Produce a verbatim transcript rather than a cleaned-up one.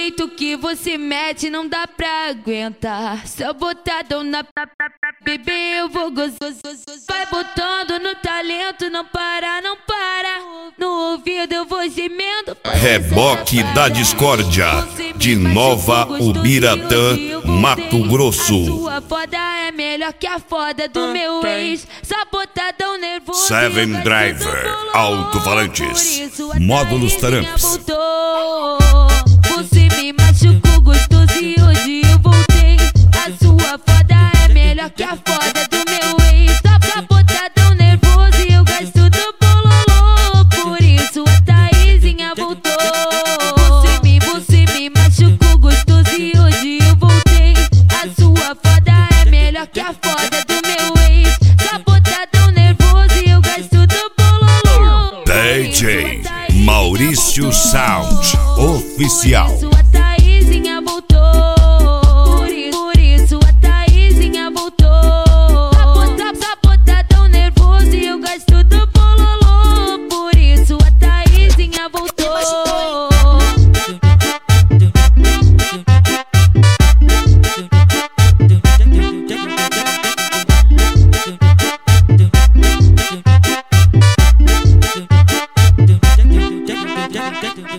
jeito que você mete não dá pra aguentar. Só botadão na bebê, eu vou gozar. Vai botando no talento, não para, não para. No ouvido eu vou gemendo. Reboque da Discórdia, de Nova Ubiratã, Mato Grosso. Sua foda é melhor que a foda do meu ex. Só botadão nervoso. Seven Driver, alto-falantes, módulos Taramps. Você me machucou gostoso e hoje eu voltei. A sua foda é melhor que a foda do meu ex. Só botadão nervoso e eu gasto do bololô. Por isso a Thaisinha voltou. Você me, você me machucou gostoso e hoje eu voltei. A sua foda é melhor que a foda do meu ex. Só botadão nervoso e eu gasto do bololô. D J Maurício Sound Oficial.